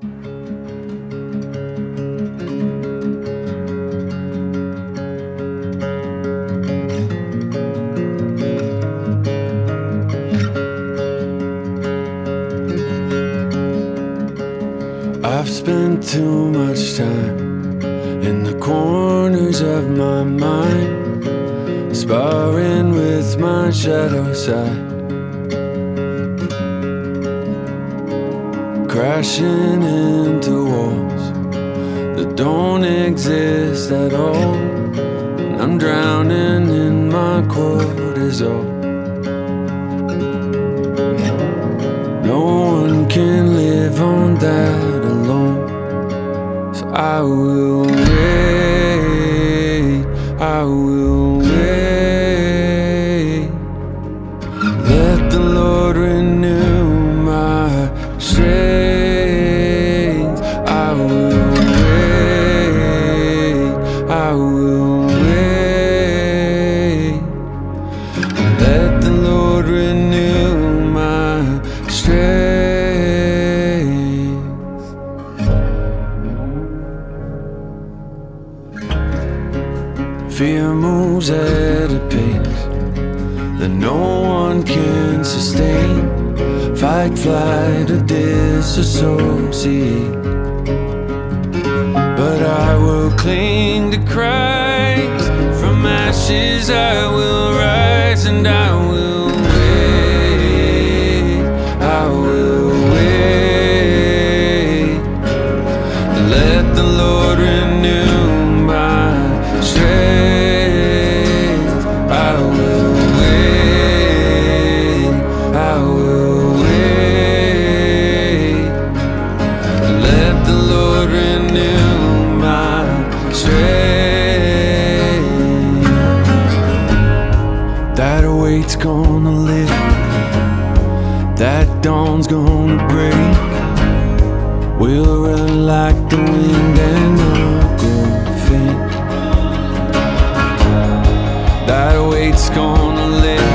I've spent too much time in the corners of my mind, sparring with my shadow side, crashing into walls that don't exist at all, and I'm drowning in my cortisol. No one can live on that alone, so I will wait, I will wait. Let the Lord renew my strength. I will wait, I will wait. Let the Lord renew my strength. Fear moves at a pace that no one can sustain. Fight, flight, or disassociate, but I will cling to Christ. From ashes I will rise, and I will wait, I will wait. Let the Lord renew my strength. I will wait, I will wait. Let the Lord renew my strength. That weight's gonna lift, that dawn's gonna break. We'll run like the wind and not go faint. That weight's gonna lift,